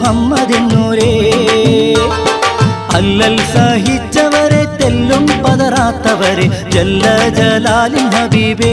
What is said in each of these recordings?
മുഹമ്മദിന്നൂരേ. അല്ലൽ സഹിച്ചവരെ തെല്ലും പതറാത്തവരെ ജല്ല ജലാലിൻ ഹബീബേ.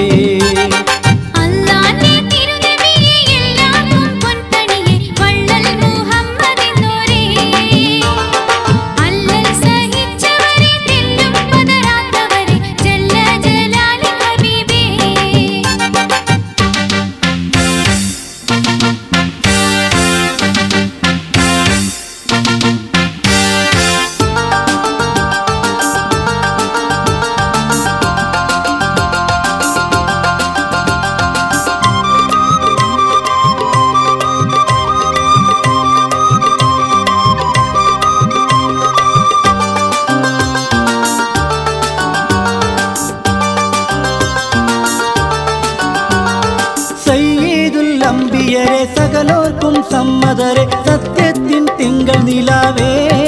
അമ്പിയരെ സകലോർക്കും സമ്മതരെ സത്യത്തിൻ തിങ്കൾ നിലാവേ.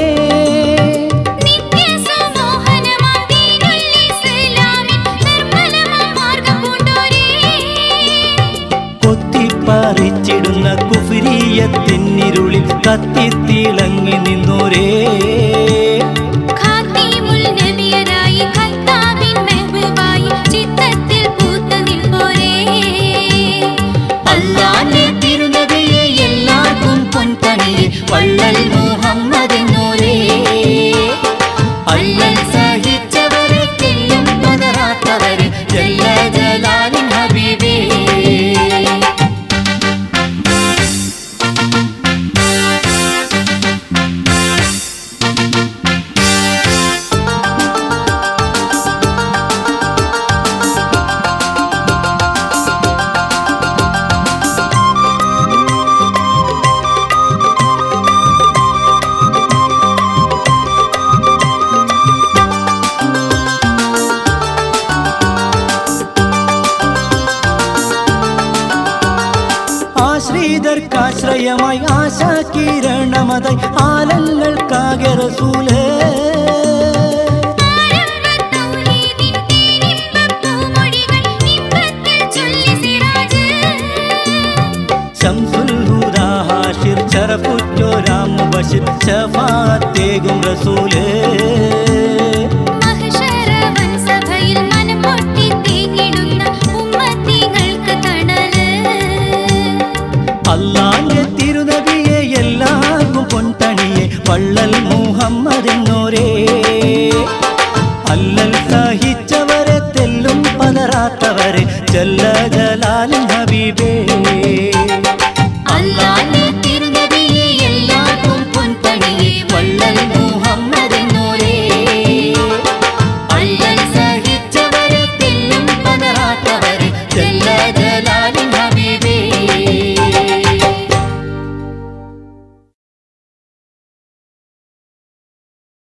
കൊത്തിപ്പറിച്ചിടുന്ന കുഫ്രിയത്തിന്നിരുളിൽ കത്തിത്തിളങ്ങി നിന്നോരേ. വള്ളൽ മുഹമ്മദിന്നൂരേ. അല്ലൽ സഹിച്ചവരെ തെല്ലും പതറാത്തവരെ ജല്ല ജലാലിൻ ഹബീബേ. ആശ്രയമായി ആശാകിരണമതായി ആലങ്ങൾക്കാകെ റസൂലേ. ശംസുൽ ഹുദാ ഹാഷിർ ശറഫുറ്റോരാം മുബശിർ ശഫാഅത്തേകും റസൂലേ. അല്ലാന്റെ തിരുനബിയെ എല്ലാവർക്കും പൊൻതണിയെ വള്ളൽ മുഹമ്മദിന്നൂരേ. അല്ലൽ സഹിച്ചവരെ തെല്ലും പതറാത്തവരെ ജല്ല ജലാലിൻ ഹബീബേ.